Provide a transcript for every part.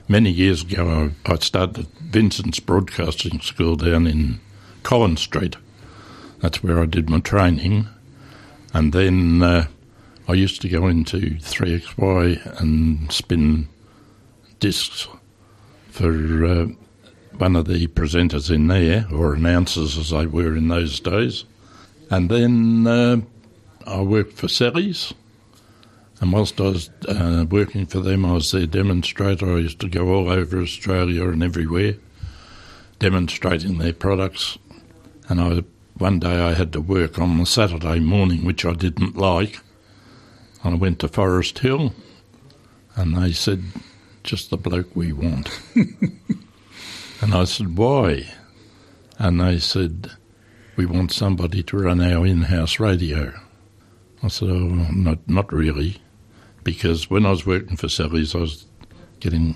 Many years ago, I started at Vincent's Broadcasting School down in Collins Street. That's where I did my training. And then I used to go into 3XY and spin discs for one of the presenters in there, or announcers as they were in those days. And then I worked for Sellies. And whilst I was working for them, I was their demonstrator. I used to go all over Australia and everywhere, demonstrating their products. And one day I had to work on a Saturday morning, which I didn't like. And I went to Forest Hill, and they said, "Just the bloke we want." And I said, "Why?" And they said, "We want somebody to run our in-house radio." I said, "Oh, not really." Because when I was working for Sellies, I was getting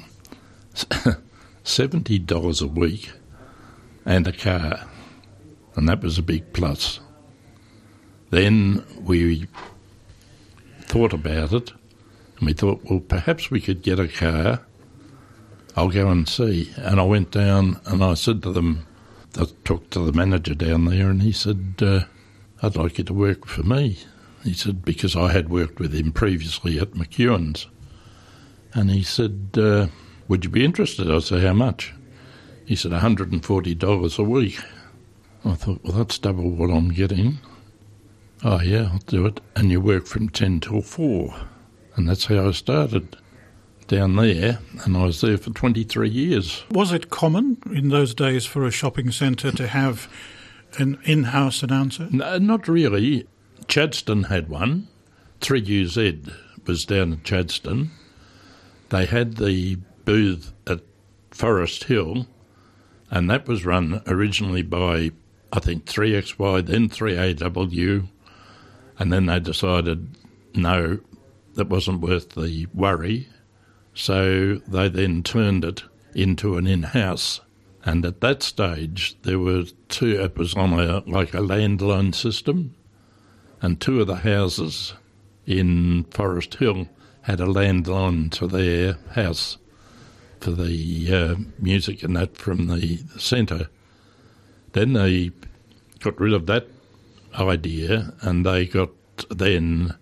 $70 a week and a car, and that was a big plus. Then we thought about it, and we thought, well, perhaps we could get a car. I'll go and see. And I went down and I said to them, I talked to the manager down there, and he said, "I'd like you to work for me." He said, because I had worked with him previously at McEwen's. And he said, "Would you be interested?" I said, "How much?" He said, $140 a week. I thought, well, that's double what I'm getting. "Oh, yeah, I'll do it." And you work from 10 till 4. And that's how I started down there. And I was there for 23 years. Was it common in those days for a shopping centre to have an in-house announcer? No, not really. Chadstone had one. 3UZ was down at Chadstone. They had the booth at Forest Hill, and that was run originally by, I think, 3XY, then 3AW, and then they decided, no, that wasn't worth the worry, so they then turned it into an in-house. And at that stage, there were two, it was on a landline system, and two of the houses in Forest Hill had a landline to their house for the music and that from the centre. Then they got rid of that idea, and they got then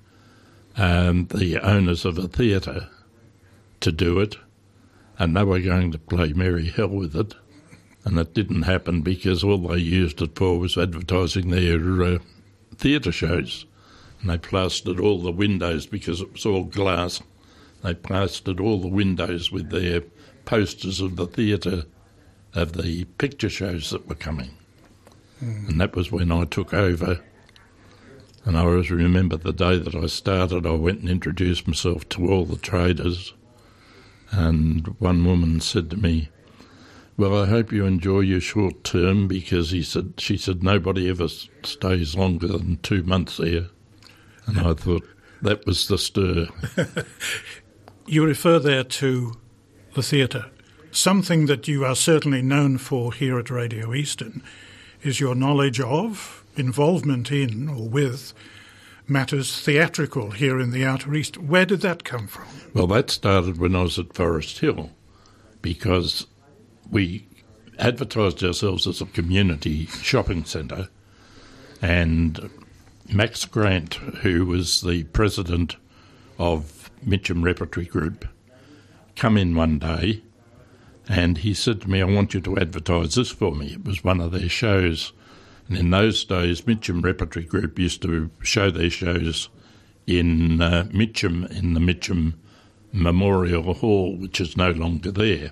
the owners of a theatre to do it, and they were going to play merry hell with it, and that didn't happen because all they used it for was advertising their theatre shows. And they plastered all the windows, because it was all glass, they plastered all the windows with their posters of the theatre, of the picture shows that were coming. And that was when I took over. And I always remember the day that I started, I went and introduced myself to all the traders, and one woman said to me, "Well, I hope you enjoy your short term," because she said nobody ever stays longer than 2 months there. And I thought that was the stir. You refer there to the theatre. Something that you are certainly known for here at Radio Eastern is your knowledge of, involvement in or with matters theatrical here in the Outer East. Where did that come from? Well, that started when I was at Forest Hill, because we advertised ourselves as a community shopping centre, and Max Grant, who was the president of Mitcham Repertory Group, come in one day and he said to me, "I want you to advertise this for me." It was one of their shows. And in those days, Mitcham Repertory Group used to show their shows in Mitcham, in the Mitcham Memorial Hall, which is no longer there.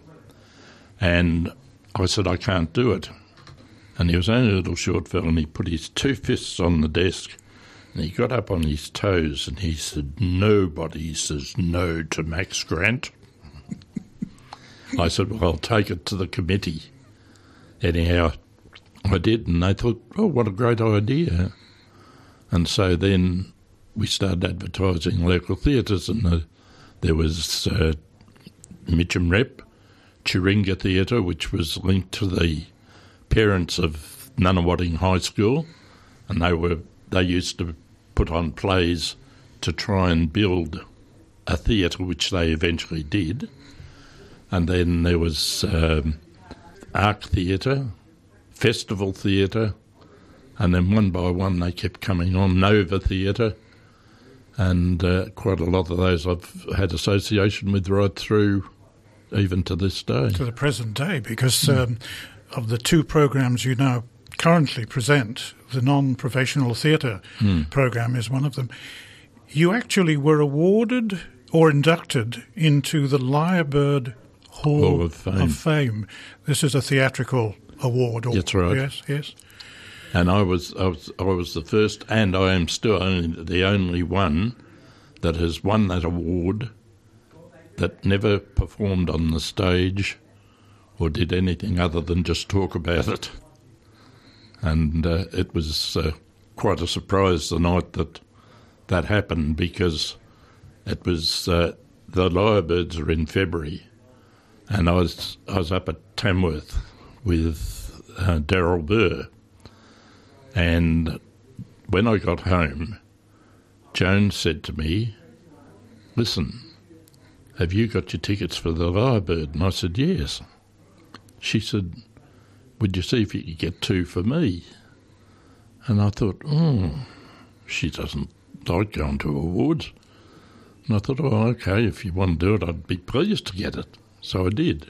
And I said, "I can't do it." And he was only a little short fellow, and he put his two fists on the desk, and he got up on his toes, and he said, "Nobody says no to Max Grant." I said, "Well, I'll take it to the committee." Anyhow, I did, and they thought, "Oh, what a great idea." And so then we started advertising local theatres, and there was Mitcham Rep, Chiringa Theatre, which was linked to the parents of Nunawading High School, and they used to put on plays to try and build a theatre, which they eventually did. And then there was Arc Theatre, Festival Theatre, and then one by one they kept coming on, Nova Theatre, and quite a lot of those I've had association with right through, even to this day. To the present day, because of the two programs you now currently present, the non-professional theatre program is one of them. You actually were awarded or inducted into the Lyrebird Hall of Fame. This is a theatrical award. That's right. Yes. And I was the first, and I am still the only one that has won that award that never performed on the stage or did anything other than just talk about it. And it was quite a surprise the night that happened, because it was the Lyrebirds are in February, and I was up at Tamworth with Daryl Burr, and when I got home, Joan said to me, "Listen, have you got your tickets for the Lyrebird?" And I said, "Yes." She said, "Would you see if you could get 2 for me?" And I thought, she doesn't like going to awards. And I thought, okay, if you want to do it, I'd be pleased to get it. So I did.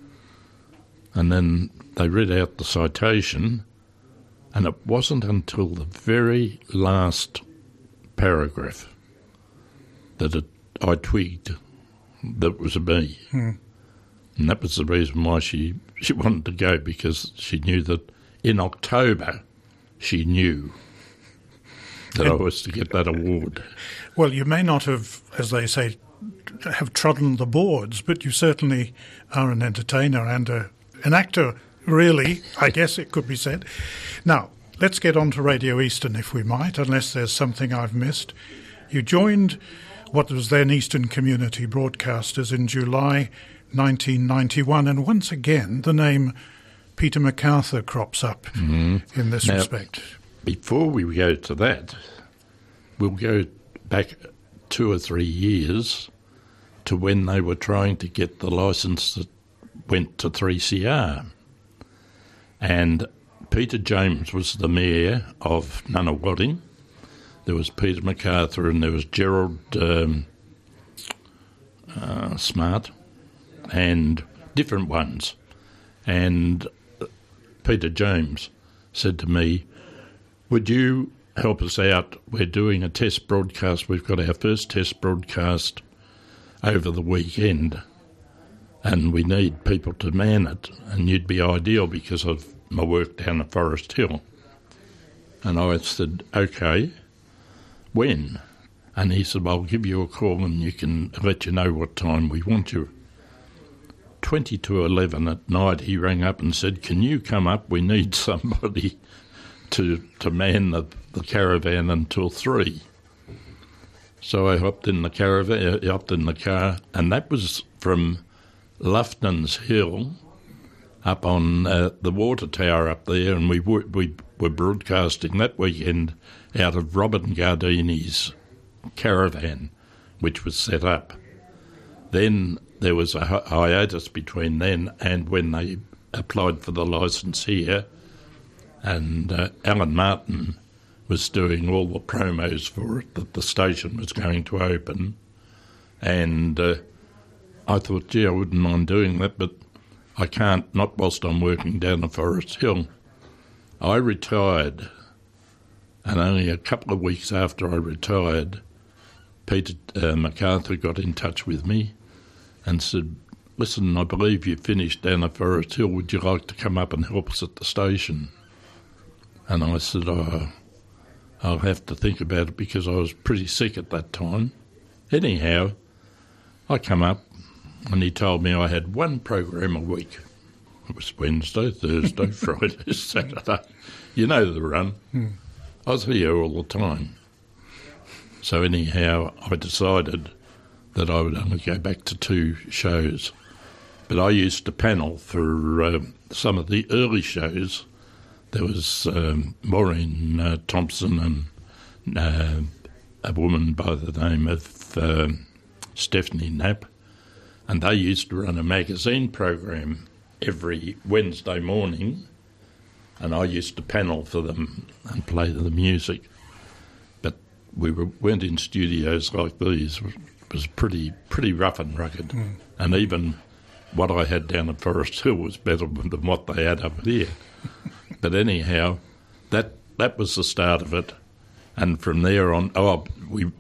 And then they read out the citation, and it wasn't until the very last paragraph that I twigged that it was a me. And that was the reason why she wanted to go, because she knew that in October she knew that I was to get that award. Well, you may not have, as they say, have trodden the boards, but you certainly are an entertainer and an actor, really, I guess it could be said. Now, let's get on to Radio Eastern, if we might, unless there's something I've missed. You joined what was then Eastern Community Broadcasters in July 1991, and once again the name Peter MacArthur crops up in this respect. Before we go to that, we'll go back 2 or 3 years to when they were trying to get the licence that went to 3CR. And Peter James was the mayor of Nunawading. There was Peter MacArthur and there was Gerald Smart and different ones. And Peter James said to me, "Would you help us out? We're doing a test broadcast. We've got our first test broadcast over the weekend, and we need people to man it, and you'd be ideal because of my work down at Forest Hill." And I said, "Okay, when?" And he said, "Well, I'll give you a call and you can let you know what time we want you." 20 to 11 at night, he rang up and said, "Can you come up? We need somebody to man the caravan until 3. So I hopped in the car, and that was from Lufton's Hill up on the water tower up there, and we were broadcasting that weekend out of Robin Gardini's caravan, which was set up. Then there was a hiatus between then and when they applied for the licence here, and Alan Martin was doing all the promos for it, that the station was going to open. And I thought, gee, I wouldn't mind doing that, but I can't, not whilst I'm working down at Forest Hill. I retired, and only a couple of weeks after I retired, Peter MacArthur got in touch with me and said, "Listen, I believe you finished down at Forest Hill. Would you like to come up and help us at the station?" And I said, I'll have to think about it, because I was pretty sick at that time. Anyhow, I come up and he told me I had 1 program a week. It was Wednesday, Thursday, Friday, Saturday. You know the run. I was here all the time. So anyhow, I decided that I would only go back to 2 shows. But I used to panel for some of the early shows. There was Maureen Thompson and a woman by the name of Stephanie Knapp, And they used to run a magazine program every Wednesday morning, and I used to panel for them and play the music. But weren't in studios like these. It was pretty rough and rugged. And even what I had down at Forest Hill was better than what they had up here. But anyhow, that was the start of it. And from there on, the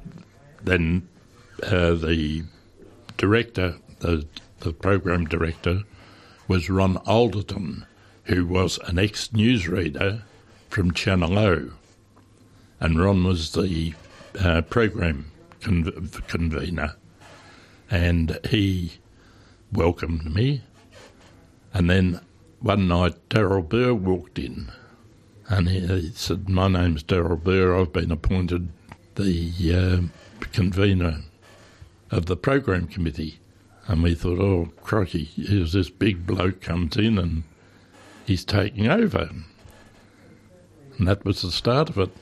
director, the program director, was Ron Alderton, who was an ex-newsreader from Channel O. And Ron was the program convener. And he welcomed me. And then one night Darryl Burr walked in. And he said, "My name's Darryl Burr. I've been appointed the convener of the program committee." And we thought, oh, crikey, here's this big bloke comes in and he's taking over. And that was the start of it.